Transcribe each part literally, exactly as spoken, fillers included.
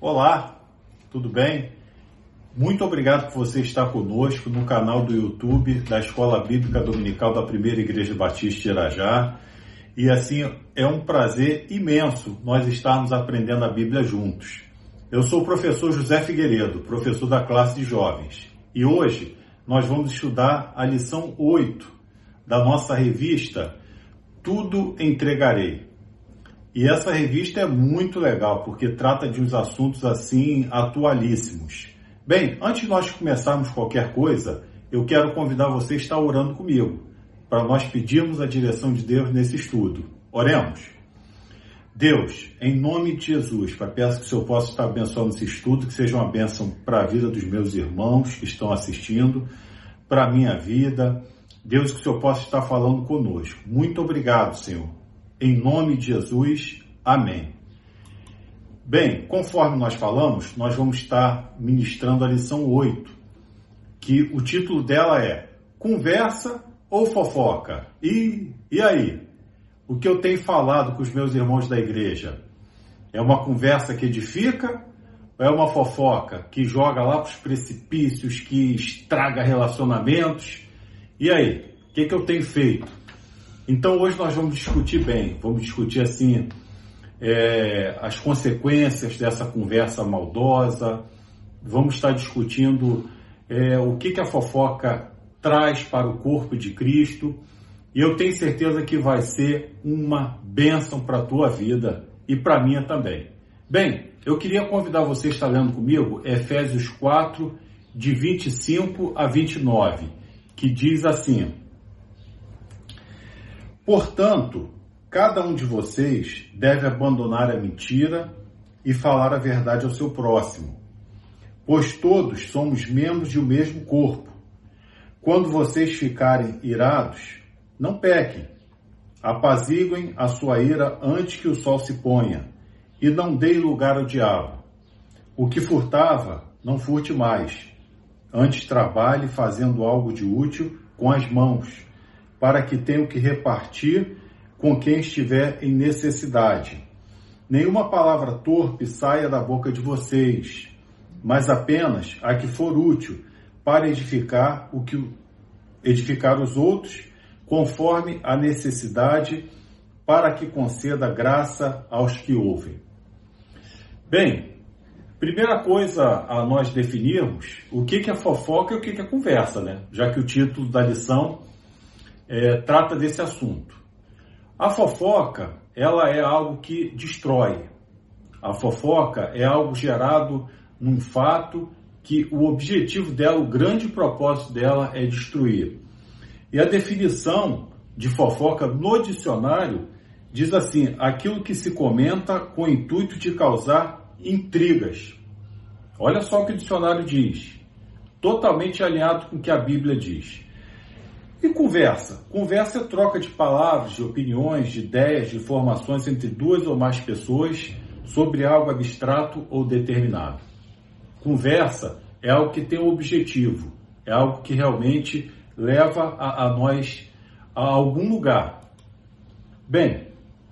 Olá, tudo bem? Muito obrigado por você estar conosco no canal do YouTube da Escola Bíblica Dominical da Primeira Igreja Batista de Irajá. E assim, é um prazer imenso nós estarmos aprendendo a Bíblia juntos. Eu sou o professor José Figueiredo, professor da classe de jovens. E hoje nós vamos estudar a lição oito da nossa revista Tudo Entregarei. E essa revista é muito legal, porque trata de uns assuntos assim atualíssimos. Bem, antes de nós começarmos qualquer coisa, eu quero convidar você a estar orando comigo, para nós pedirmos a direção de Deus nesse estudo. Oremos. Deus, em nome de Jesus, Pai, peço que o Senhor possa estar abençoando esse estudo, que seja uma bênção para a vida dos meus irmãos que estão assistindo, para a minha vida. Deus, que o Senhor possa estar falando conosco. Muito obrigado, Senhor. Em nome de Jesus, amém. Bem, conforme nós falamos, nós vamos estar ministrando a lição oito, que o título dela é Conversa ou Fofoca? E, e aí? O que eu tenho falado com os meus irmãos da igreja? É uma conversa que edifica ou é uma fofoca que joga lá para os precipícios, que estraga relacionamentos? E aí? O que, que eu tenho feito? Então hoje nós vamos discutir bem, vamos discutir assim é, as consequências dessa conversa maldosa, vamos estar discutindo é, o que, que a fofoca traz para o corpo de Cristo, e eu tenho certeza que vai ser uma bênção para a tua vida e para a minha também. Bem, eu queria convidar você a estar lendo comigo Efésios quatro, de vinte e cinco a vinte e nove, que diz assim: Portanto, cada um de vocês deve abandonar a mentira e falar a verdade ao seu próximo, pois todos somos membros de um mesmo corpo. Quando vocês ficarem irados, não pequem. Apaziguem a sua ira antes que o sol se ponha, e não deem lugar ao diabo. O que furtava, não furte mais. Antes trabalhe fazendo algo de útil com as mãos, para que tenham que repartir com quem estiver em necessidade. Nenhuma palavra torpe saia da boca de vocês, mas apenas a que for útil para edificar o que edificar os outros, conforme a necessidade, para que conceda graça aos que ouvem. Bem, primeira coisa a nós definirmos o que é fofoca e o que é conversa, né? Já que o título da lição É, trata desse assunto. A fofoca, ela é algo que destrói. A fofoca é algo gerado num fato que o objetivo dela, o grande propósito dela é destruir. E a definição de fofoca no dicionário diz assim: aquilo que se comenta com o intuito de causar intrigas. Olha só o que o dicionário diz. Totalmente alinhado com o que a Bíblia diz. E conversa? Conversa é troca de palavras, de opiniões, de ideias, de informações entre duas ou mais pessoas sobre algo abstrato ou determinado. Conversa é algo que tem um objetivo, é algo que realmente leva a, a nós a algum lugar. Bem,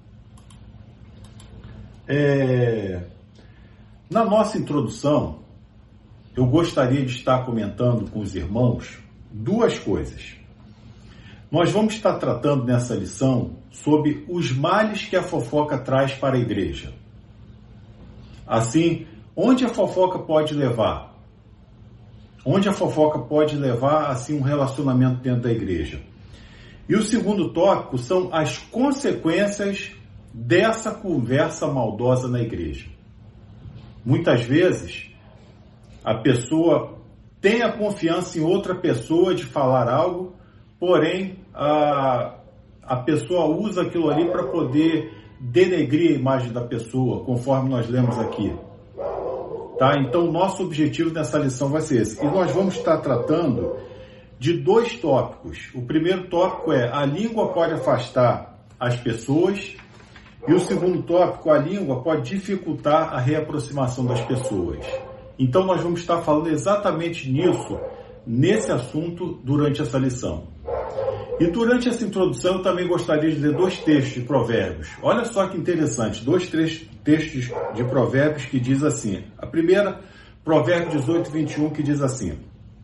é, na nossa introdução, eu gostaria de estar comentando com os irmãos duas coisas. Nós vamos estar tratando nessa lição sobre os males que a fofoca traz para a igreja. Assim, onde a fofoca pode levar? Onde a fofoca pode levar, assim, um relacionamento dentro da igreja? E o segundo tópico são as consequências dessa conversa maldosa na igreja. Muitas vezes, a pessoa tem a confiança em outra pessoa de falar algo, porém, a, a pessoa usa aquilo ali para poder denegrir a imagem da pessoa, conforme nós lemos aqui. Tá? Então, o nosso objetivo nessa lição vai ser esse. E nós vamos estar tratando de dois tópicos. O primeiro tópico é: a língua pode afastar as pessoas. E o segundo tópico: a língua pode dificultar a reaproximação das pessoas. Então, nós vamos estar falando exatamente nisso, nesse assunto, durante essa lição. E durante essa introdução eu também gostaria de ler dois textos de Provérbios. Olha só que interessante, dois textos de Provérbios que diz assim. A primeira, Provérbios dezoito, vinte e um, que diz assim: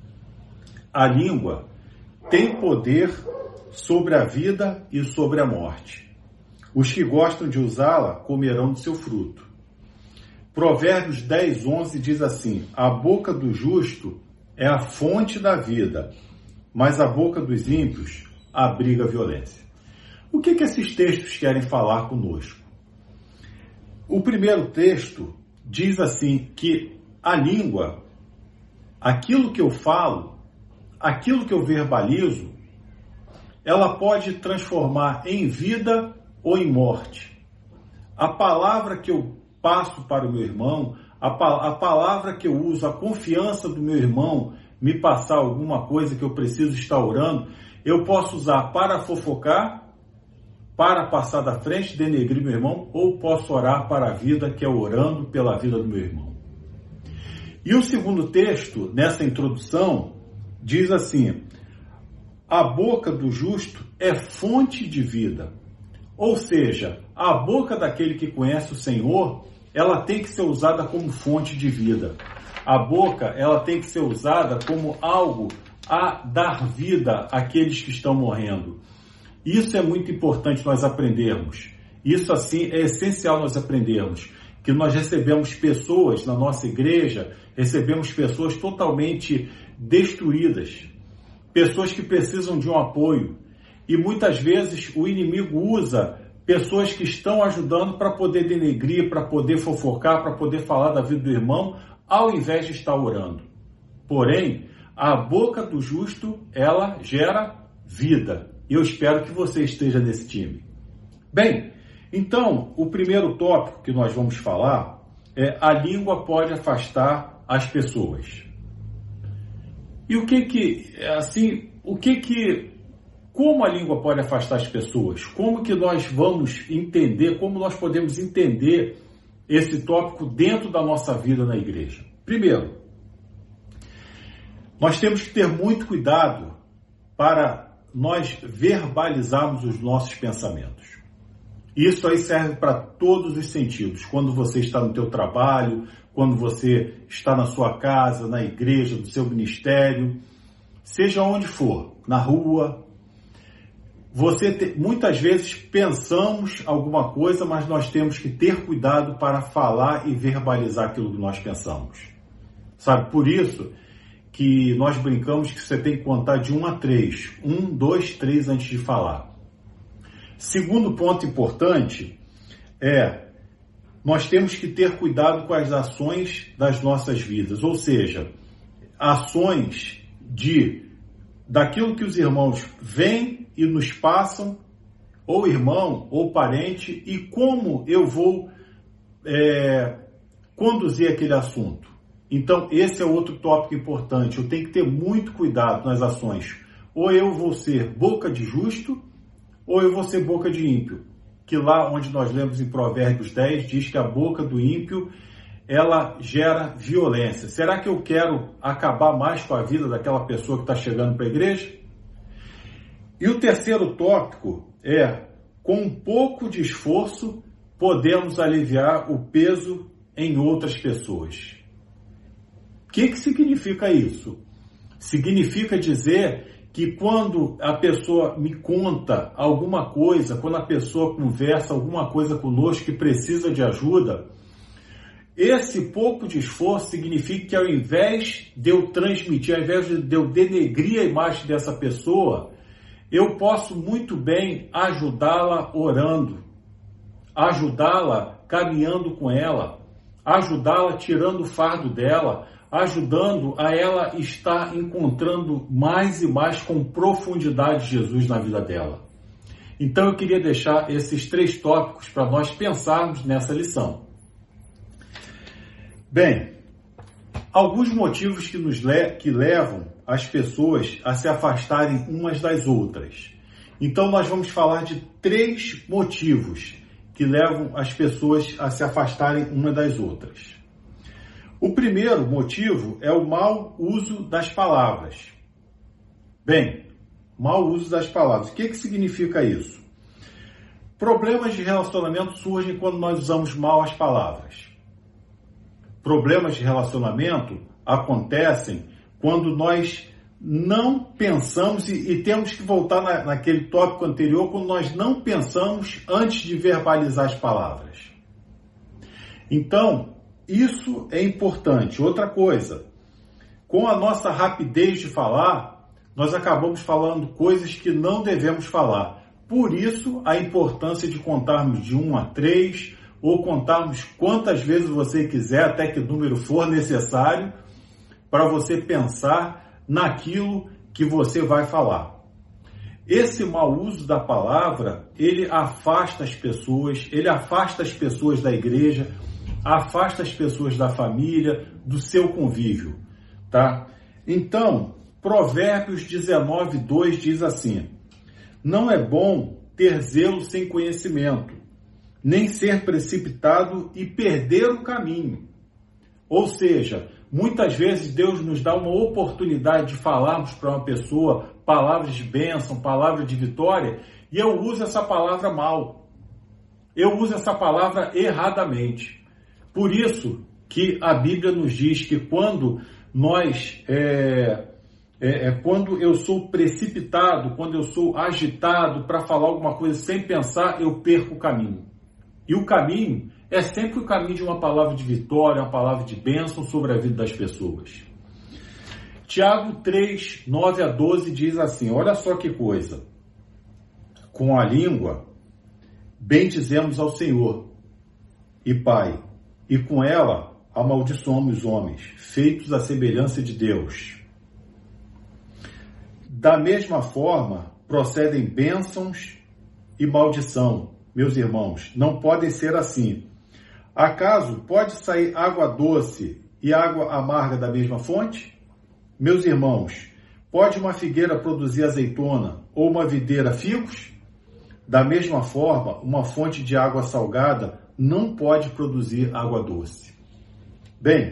a língua tem poder sobre a vida e sobre a morte. Os que gostam de usá-la comerão do seu fruto. Provérbios dez, onze diz assim: a boca do justo é a fonte da vida, mas a boca dos ímpios abriga a violência. O que, que esses textos querem falar conosco? O primeiro texto diz assim que a língua, aquilo que eu falo, aquilo que eu verbalizo, ela pode transformar em vida ou em morte. A palavra que eu passo para o meu irmão, a, pa- a palavra que eu uso, a confiança do meu irmão me passar alguma coisa que eu preciso estar orando, eu posso usar para fofocar, para passar da frente, denegrir meu irmão, ou posso orar para a vida, que é orando pela vida do meu irmão. E o segundo texto, nessa introdução, diz assim: a boca do justo é fonte de vida. Ou seja, a boca daquele que conhece o Senhor, ela tem que ser usada como fonte de vida. A boca, ela tem que ser usada como algo a dar vida àqueles que estão morrendo. Isso é muito importante nós aprendermos. Isso, assim, é essencial nós aprendermos. Que nós recebemos pessoas na nossa igreja, recebemos pessoas totalmente destruídas. Pessoas que precisam de um apoio. E muitas vezes o inimigo usa pessoas que estão ajudando para poder denegrir, para poder fofocar, para poder falar da vida do irmão, ao invés de estar orando. Porém, a boca do justo, ela gera vida. E eu espero que você esteja nesse time. Bem, então, o primeiro tópico que nós vamos falar é: a língua pode afastar as pessoas. E o que que, assim, o que que, como a língua pode afastar as pessoas? Como que nós vamos entender, como nós podemos entender esse tópico dentro da nossa vida na igreja? Primeiro, nós temos que ter muito cuidado para nós verbalizarmos os nossos pensamentos. Isso aí serve para todos os sentidos. Quando você está no teu trabalho, quando você está na sua casa, na igreja, no seu ministério, seja onde for, na rua. Você te, muitas vezes pensamos alguma coisa, mas nós temos que ter cuidado para falar e verbalizar aquilo que nós pensamos. Sabe, por isso que nós brincamos que você tem que contar de um a três. Um, dois, três antes de falar. Segundo ponto importante é: nós temos que ter cuidado com as ações das nossas vidas. Ou seja, ações de daquilo que os irmãos vêm e nos passam, ou irmão, ou parente, e como eu vou é, conduzir aquele assunto. Então, esse é outro tópico importante. Eu tenho que ter muito cuidado nas ações. Ou eu vou ser boca de justo, ou eu vou ser boca de ímpio. Que lá onde nós lemos em Provérbios dez, diz que a boca do ímpio, ela gera violência. Será que eu quero acabar mais com a vida daquela pessoa que está chegando para a igreja? E o terceiro tópico é: com um pouco de esforço, podemos aliviar o peso em outras pessoas. O que, que significa isso? Significa dizer que quando a pessoa me conta alguma coisa, quando a pessoa conversa alguma coisa conosco que precisa de ajuda, esse pouco de esforço significa que ao invés de eu transmitir, ao invés de eu denegrir a imagem dessa pessoa, eu posso muito bem ajudá-la orando, ajudá-la caminhando com ela, ajudá-la tirando o fardo dela, ajudando a ela estar encontrando mais e mais com profundidade Jesus na vida dela. Então eu queria deixar esses três tópicos para nós pensarmos nessa lição. Bem, alguns motivos que, nos le- que levam as pessoas a se afastarem umas das outras. Então nós vamos falar de três motivos que levam as pessoas a se afastarem umas das outras. O primeiro motivo é o mau uso das palavras. Bem, mau uso das palavras. O que, que significa isso? Problemas de relacionamento surgem quando nós usamos mal as palavras. Problemas de relacionamento acontecem quando nós não pensamos, e, e temos que voltar na, naquele tópico anterior, quando nós não pensamos antes de verbalizar as palavras. Então, isso é importante. Outra coisa, com a nossa rapidez de falar, nós acabamos falando coisas que não devemos falar. Por isso, a importância de contarmos de um a três, ou contarmos quantas vezes você quiser, até que número for necessário, para você pensar naquilo que você vai falar. Esse mau uso da palavra, ele afasta as pessoas, ele afasta as pessoas da igreja, afasta as pessoas da família, do seu convívio, tá? Então, Provérbios dezenove, dois diz assim: não é bom ter zelo sem conhecimento, nem ser precipitado e perder o caminho. Ou seja, muitas vezes Deus nos dá uma oportunidade de falarmos para uma pessoa palavras de bênção, palavras de vitória, e eu uso essa palavra mal. Eu uso essa palavra erradamente. Por isso que a Bíblia nos diz que quando nós, é, é, é, quando eu sou precipitado, quando eu sou agitado para falar alguma coisa sem pensar, eu perco o caminho. E o caminho é sempre o caminho de uma palavra de vitória, uma palavra de bênção sobre a vida das pessoas. Tiago três, nove a doze diz assim, olha só que coisa. Com a língua, bendizemos ao Senhor e Pai, e com ela amaldiçoamos os homens, feitos à semelhança de Deus. Da mesma forma, procedem bênçãos e maldição. Meus irmãos, não podem ser assim. Acaso pode sair água doce e água amarga da mesma fonte? Meus irmãos, pode uma figueira produzir azeitona ou uma videira figos? Da mesma forma, uma fonte de água salgada não pode produzir água doce. Bem,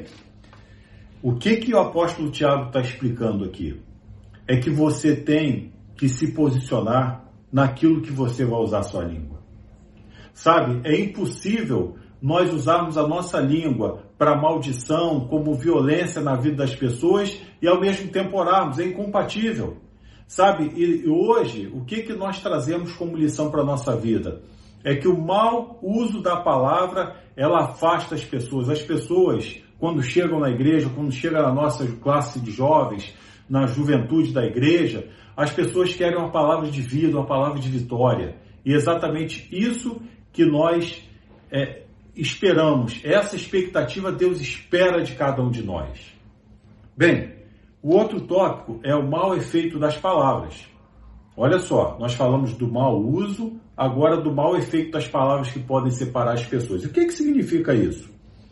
o que, que o apóstolo Tiago está explicando aqui? É que você tem que se posicionar naquilo que você vai usar a sua língua. Sabe, é impossível nós usarmos a nossa língua para maldição, como violência na vida das pessoas e ao mesmo tempo orarmos. É incompatível. Sabe, e hoje, o que, que nós trazemos como lição para a nossa vida? É que o mau uso da palavra, ela afasta as pessoas. As pessoas, quando chegam na igreja, quando chegam na nossa classe de jovens, na juventude da igreja, as pessoas querem uma palavra de vida, uma palavra de vitória. E é exatamente isso que nós é, esperamos. Essa expectativa Deus espera de cada um de nós. Bem, o outro tópico é o mau efeito das palavras. Olha só, nós falamos do mau uso, agora do mau efeito das palavras que podem separar as pessoas. E o que, que significa isso?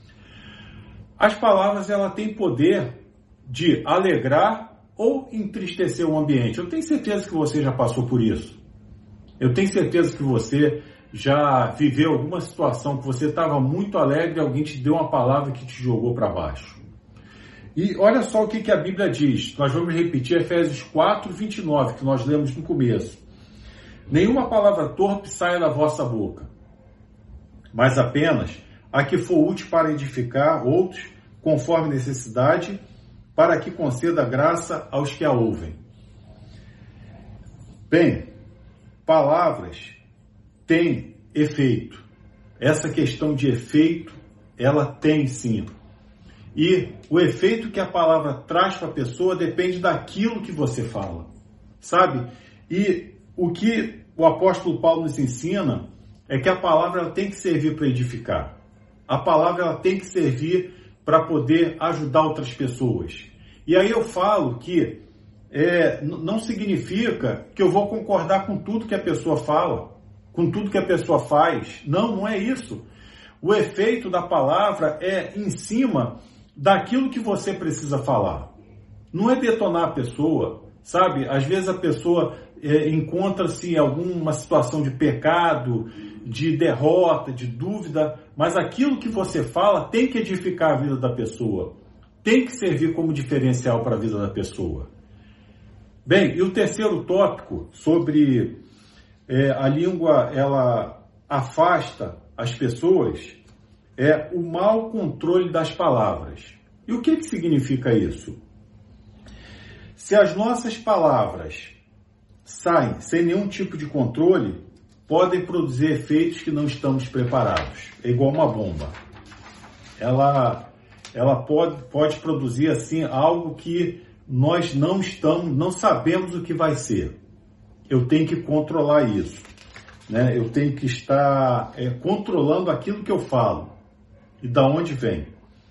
As palavras, ela têm poder de alegrar ou entristecer o ambiente. Eu tenho certeza que você já passou por isso. Eu tenho certeza que você já viveu alguma situação que você estava muito alegre e alguém te deu uma palavra que te jogou para baixo. E olha só o que, que a Bíblia diz. Nós vamos repetir Efésios quatro, vinte e nove, que nós lemos no começo. Nenhuma palavra torpe saia da vossa boca, mas apenas a que for útil para edificar outros, conforme necessidade, para que conceda graça aos que a ouvem. Bem, palavras têm efeito. Essa questão de efeito, ela tem sim. E o efeito que a palavra traz para a pessoa depende daquilo que você fala, sabe? E o que o apóstolo Paulo nos ensina é que a palavra ela tem que servir para edificar. A palavra ela tem que servir para poder ajudar outras pessoas. E aí eu falo que é, não significa que eu vou concordar com tudo que a pessoa fala, com tudo que a pessoa faz. Não, não é isso. O efeito da palavra é em cima daquilo que você precisa falar. Não é detonar a pessoa, sabe? Às vezes a pessoa é, encontra-se em alguma situação de pecado, de derrota, de dúvida, mas aquilo que você fala tem que edificar a vida da pessoa, tem que servir como diferencial para a vida da pessoa. Bem, e o terceiro tópico sobre é, a língua, ela afasta as pessoas, é o mau controle das palavras. E o que, que significa isso? Se as nossas palavras saem sem nenhum tipo de controle, podem produzir efeitos que não estamos preparados. É igual uma bomba. Ela, ela pode, pode produzir assim algo que nós não estamos, não sabemos o que vai ser. Eu tenho que controlar isso, né? Eu tenho que estar é, controlando aquilo que eu falo e da onde vem.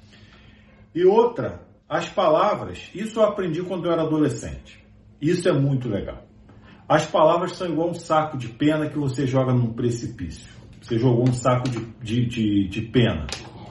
E outra, as palavras, isso eu aprendi quando eu era adolescente. Isso é muito legal. As palavras são igual um saco de pena que você joga num precipício. Você jogou um saco de, de, de, de pena.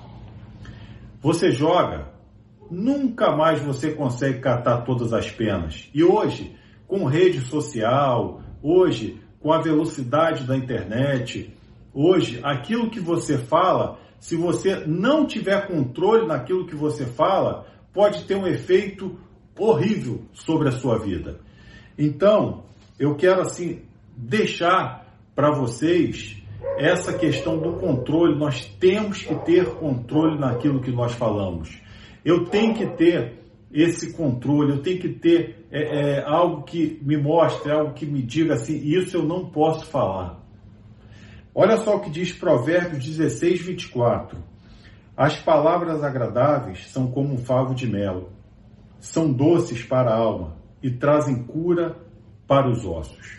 Você joga, nunca mais você consegue catar todas as penas. E hoje, com rede social, hoje, com a velocidade da internet, hoje, aquilo que você fala, se você não tiver controle naquilo que você fala, pode ter um efeito horrível sobre a sua vida. Então, eu quero assim deixar para vocês essa questão do controle. Nós temos que ter controle naquilo que nós falamos. Eu tenho que ter esse controle, eu tenho que ter é, é, algo que me mostre, algo que me diga assim, isso eu não posso falar. Olha só o que diz Provérbios dezesseis, vinte e quatro. As palavras agradáveis são como um favo de mel, são doces para a alma e trazem cura para os ossos.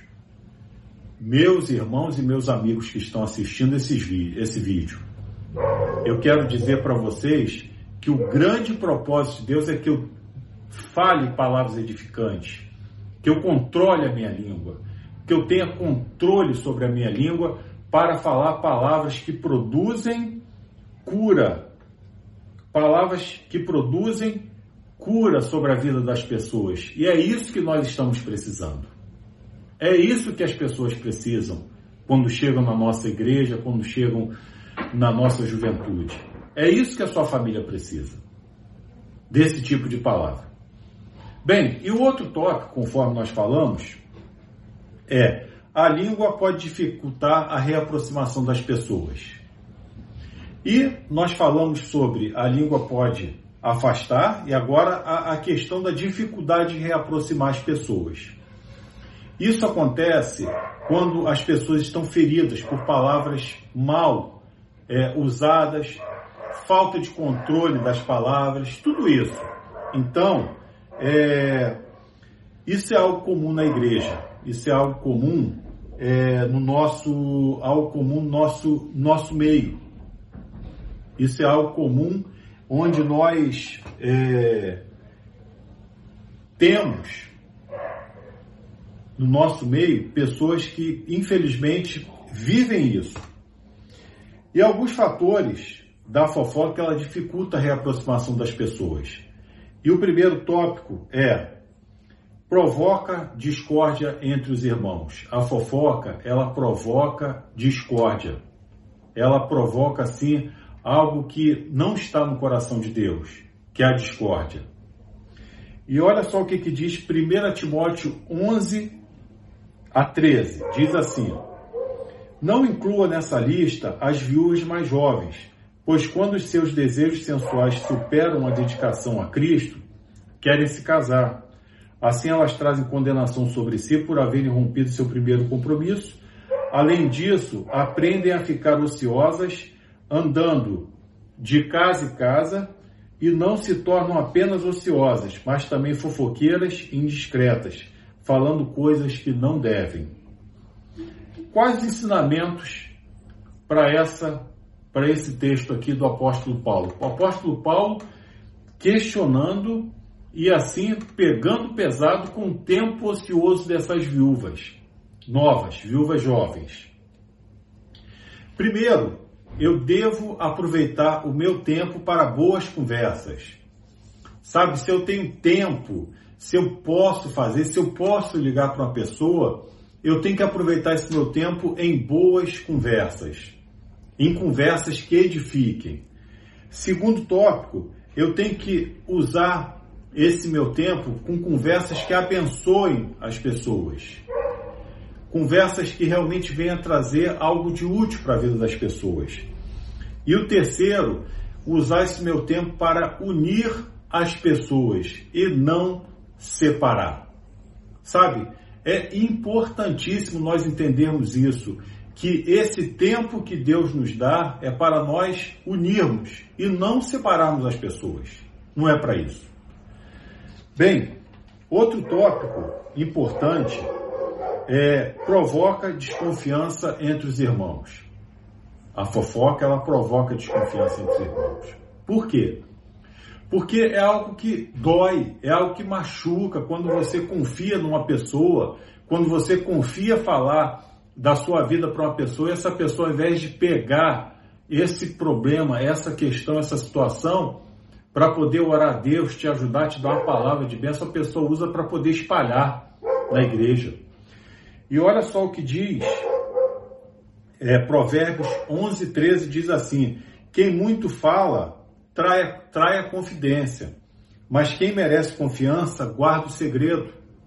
Meus irmãos e meus amigos que estão assistindo esses, esse vídeo, eu quero dizer para vocês que o grande propósito de Deus é que eu fale palavras edificantes, que eu controle a minha língua, que eu tenha controle sobre a minha língua para falar palavras que produzem cura, palavras que produzem cura sobre a vida das pessoas. E é isso que nós estamos precisando. É isso que as pessoas precisam quando chegam na nossa igreja, quando chegam na nossa juventude. É isso que a sua família precisa, desse tipo de palavra. Bem, e o outro tópico, conforme nós falamos, é a língua pode dificultar a reaproximação das pessoas. E nós falamos sobre a língua pode afastar e agora a, a questão da dificuldade de reaproximar as pessoas. Isso acontece quando as pessoas estão feridas por palavras mal é, usadas, falta de controle das palavras, tudo isso. Então, é, isso é algo comum na igreja, isso é algo comum é, no nosso, algo comum no nosso, nosso meio. Isso é algo comum onde nós é, temos no nosso meio pessoas que, infelizmente, vivem isso. E alguns fatores da fofoca, ela dificulta a reaproximação das pessoas. E o primeiro tópico é: provoca discórdia entre os irmãos. A fofoca, ela provoca discórdia. Ela provoca, assim, algo que não está no coração de Deus, que é a discórdia. E olha só o que, que diz primeiro Timóteo onze a treze. Diz assim: não inclua nessa lista as viúvas mais jovens, pois quando os seus desejos sensuais superam a dedicação a Cristo, querem se casar. Assim elas trazem condenação sobre si por haverem rompido seu primeiro compromisso. Além disso, aprendem a ficar ociosas, andando de casa em casa, e não se tornam apenas ociosas, mas também fofoqueiras e indiscretas, falando coisas que não devem. Quais os ensinamentos para essa, para esse texto aqui do apóstolo Paulo? O apóstolo Paulo questionando e assim pegando pesado com o tempo ocioso dessas viúvas novas, viúvas jovens. Primeiro, eu devo aproveitar o meu tempo para boas conversas. Sabe, se eu tenho tempo, se eu posso fazer, se eu posso ligar para uma pessoa, eu tenho que aproveitar esse meu tempo em boas conversas, em conversas que edifiquem. Segundo tópico, eu tenho que usar esse meu tempo com conversas que abençoem as pessoas. Conversas que realmente venham trazer algo de útil para a vida das pessoas. E o terceiro, usar esse meu tempo para unir as pessoas e não separar. Sabe? É importantíssimo nós entendermos isso, que esse tempo que Deus nos dá é para nós unirmos e não separarmos as pessoas. Não é para isso. Bem, outro tópico importante é provoca desconfiança entre os irmãos. A fofoca, ela provoca desconfiança entre os irmãos. Por quê? Porque é algo que dói, é algo que machuca quando você confia numa pessoa, quando você confia falar da sua vida para uma pessoa e essa pessoa, ao invés de pegar esse problema, essa questão, essa situação, para poder orar a Deus, te ajudar, te dar uma palavra de bênção, a pessoa usa para poder espalhar na igreja. E olha só o que diz, é, Provérbios onze, treze diz assim: quem muito fala, trai, trai a confidência, mas quem merece confiança, guarda o segredo.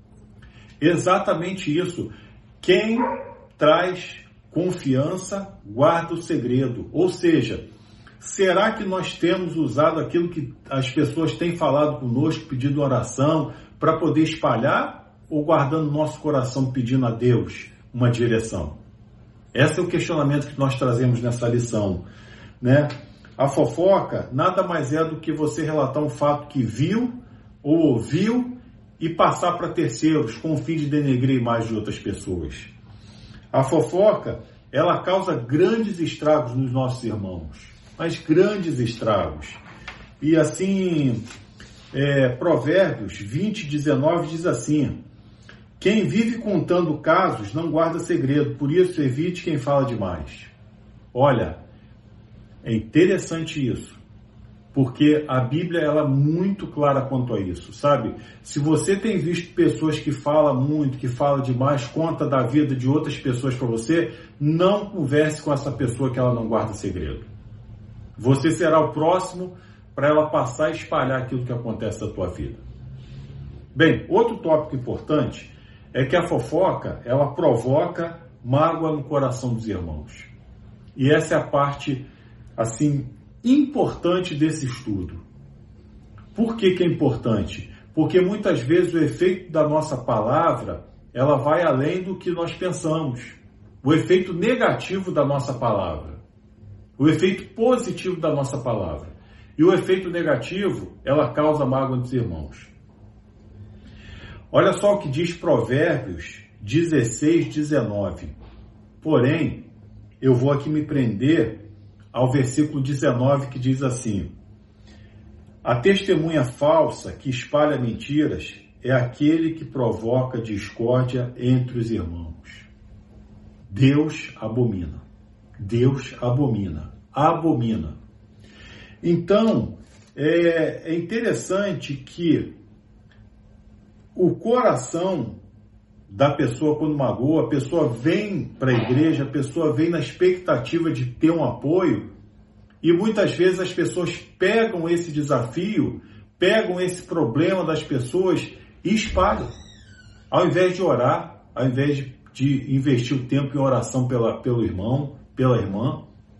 Exatamente isso. Quem traz confiança, guarda o segredo. Ou seja, será que nós temos usado aquilo que as pessoas têm falado conosco, pedindo oração, para poder espalhar, ou guardando nosso coração, pedindo a Deus uma direção? Esse é o questionamento que nós trazemos nessa lição, né? A fofoca nada mais é do que você relatar um fato que viu ou ouviu e passar para terceiros com o fim de denegrir a imagem de outras pessoas. A fofoca, ela causa grandes estragos nos nossos irmãos, mas grandes estragos. E assim, é, Provérbios vinte, dezenove diz assim: quem vive contando casos não guarda segredo, por isso evite quem fala demais. Olha, é interessante isso, porque a Bíblia ela é muito clara quanto a isso, sabe? Se você tem visto pessoas que falam muito, que falam demais, conta da vida de outras pessoas para você, não converse com essa pessoa que ela não guarda segredo. Você será o próximo para ela passar e espalhar aquilo que acontece na tua vida. Bem, outro tópico importante é que a fofoca, ela provoca mágoa no coração dos irmãos. E essa é a parte, assim, importante desse estudo. Por que que é importante? Porque muitas vezes o efeito da nossa palavra, ela vai além do que nós pensamos. O efeito negativo da nossa palavra. O efeito positivo da nossa palavra. E o efeito negativo, ela causa mágoa nos irmãos. Olha só o que diz Provérbios dezesseis, dezenove. Porém, eu vou aqui me prender ao versículo dezenove, que diz assim: a testemunha falsa que espalha mentiras é aquele que provoca discórdia entre os irmãos. Deus abomina. Deus abomina. Abomina. Então, é, é interessante que o coração da pessoa, quando magoa, a pessoa vem para a igreja, a pessoa vem na expectativa de ter um apoio, e muitas vezes as pessoas pegam esse desafio, pegam esse problema das pessoas e espalham. Ao invés de orar, ao invés de, de investir o tempo em oração pela, pelo irmão, pela irmã.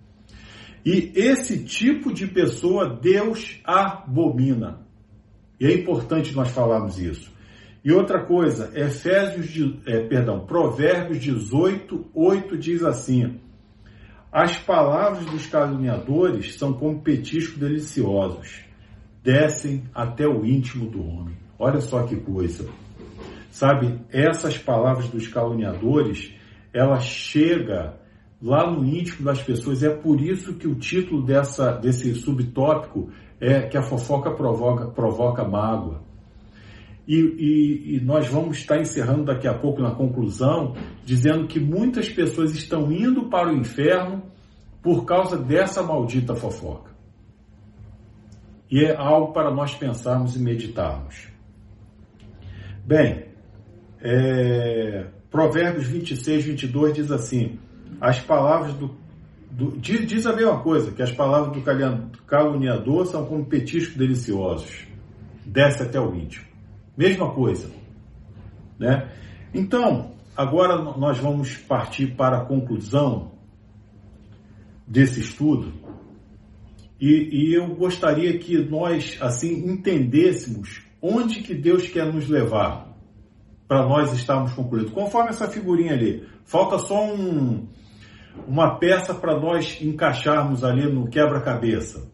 E esse tipo de pessoa Deus abomina. E é importante nós falarmos isso. E outra coisa, Efésios, de, é, perdão, Provérbios dezoito, oito diz assim: as palavras dos caluniadores são como petiscos deliciosos, descem até o íntimo do homem. Olha só que coisa. Sabe, essas palavras dos caluniadores, ela chega lá no íntimo das pessoas. É por isso que o título dessa, desse subtópico é que a fofoca provoca, provoca mágoa. E, e, e nós vamos estar encerrando daqui a pouco na conclusão, dizendo que muitas pessoas estão indo para o inferno por causa dessa maldita fofoca. E é algo para nós pensarmos e meditarmos. Bem, é, Provérbios vinte e seis, vinte e dois diz assim: as palavras do, do diz, diz a mesma coisa, que as palavras do caluniador são como petiscos deliciosos. desce até o íntimo. Mesma coisa, né? Então, agora nós vamos partir para a conclusão desse estudo e, e eu gostaria que nós, assim, entendêssemos onde que Deus quer nos levar para nós estarmos concluídos. Conforme essa figurinha ali, falta só um, uma peça para nós encaixarmos ali no quebra-cabeça.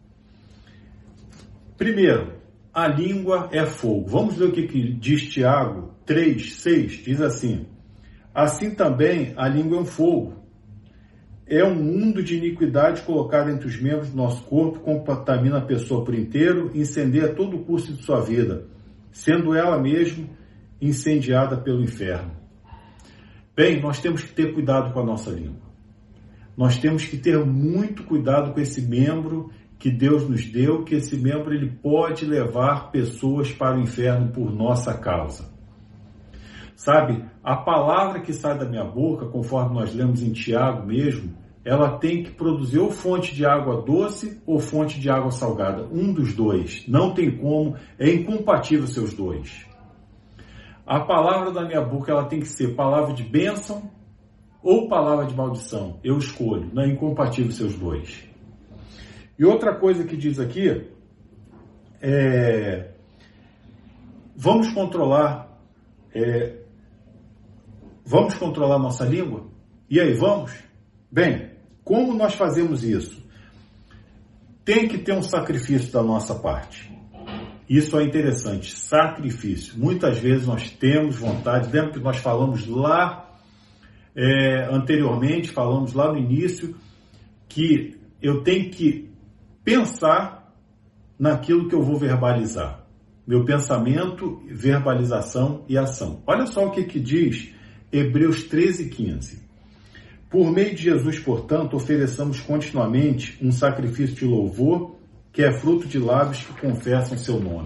Primeiro, a língua é fogo. Vamos ver o que, que diz Tiago três, seis, diz assim: assim também a língua é um fogo. É um mundo de iniquidade colocado entre os membros do nosso corpo, contamina a pessoa por inteiro, incendeia todo o curso de sua vida, sendo ela mesma incendiada pelo inferno. Bem, nós temos que ter cuidado com a nossa língua. Nós temos que ter muito cuidado com esse membro que Deus nos deu, que esse membro ele pode levar pessoas para o inferno por nossa causa. Sabe, a palavra que sai da minha boca, conforme nós lemos em Tiago mesmo, ela tem que produzir ou fonte de água doce ou fonte de água salgada. Um dos dois. Não tem como, é incompatível seus dois. A palavra da minha boca ela tem que ser palavra de bênção ou palavra de maldição. Eu escolho, não é incompatível seus dois. E outra coisa que diz aqui é... Vamos controlar... É, vamos controlar nossa língua? E aí, vamos? Bem, como nós fazemos isso? Tem que ter um sacrifício da nossa parte. Isso é interessante, sacrifício. Muitas vezes nós temos vontade, lembra que nós falamos lá é, anteriormente, falamos lá no início, que eu tenho que pensar naquilo que eu vou verbalizar. Meu pensamento, verbalização e ação. Olha só o que, que diz Hebreus treze, quinze. Por meio de Jesus, portanto, ofereçamos continuamente um sacrifício de louvor, que é fruto de lábios que confessam seu nome.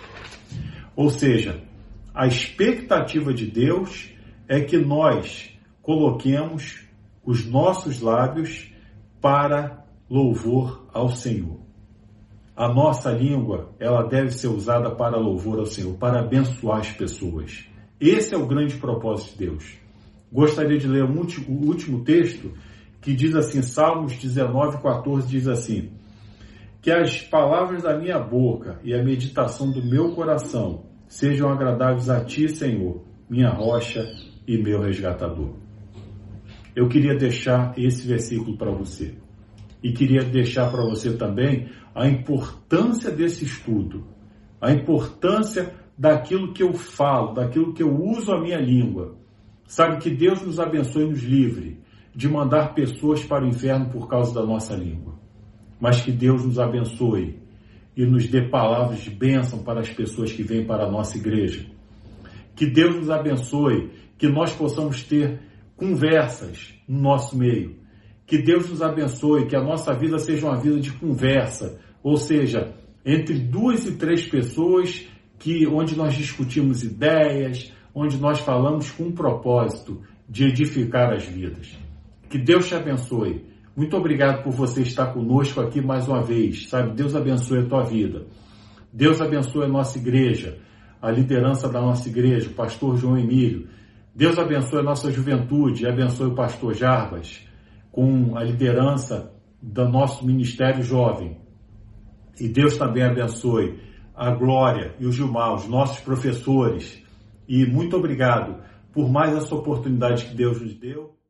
Ou seja, a expectativa de Deus é que nós coloquemos os nossos lábios para louvor ao Senhor. A nossa língua, ela deve ser usada para louvor ao Senhor, para abençoar as pessoas. Esse é o grande propósito de Deus. Gostaria de ler o último texto, que diz assim, Salmos dezenove, quatorze, diz assim: que as palavras da minha boca e a meditação do meu coração sejam agradáveis a Ti, Senhor, minha rocha e meu resgatador. Eu queria deixar esse versículo para você. E queria deixar para você também a importância desse estudo, a importância daquilo que eu falo, daquilo que eu uso a minha língua. Sabe, que Deus nos abençoe e nos livre de mandar pessoas para o inferno por causa da nossa língua. Mas que Deus nos abençoe e nos dê palavras de bênção para as pessoas que vêm para a nossa igreja. Que Deus nos abençoe, que nós possamos ter conversas no nosso meio. Que Deus nos abençoe, que a nossa vida seja uma vida de conversa, ou seja, entre duas e três pessoas, que, onde nós discutimos ideias, onde nós falamos com um propósito de edificar as vidas. Que Deus te abençoe. Muito obrigado por você estar conosco aqui mais uma vez, sabe? Deus abençoe a tua vida. Deus abençoe a nossa igreja, a liderança da nossa igreja, o pastor João Emílio. Deus abençoe a nossa juventude, abençoe o pastor Jarbas, com a liderança do nosso ministério jovem. E Deus também abençoe a Glória e o Gilmar, os nossos professores. E muito obrigado por mais essa oportunidade que Deus nos deu.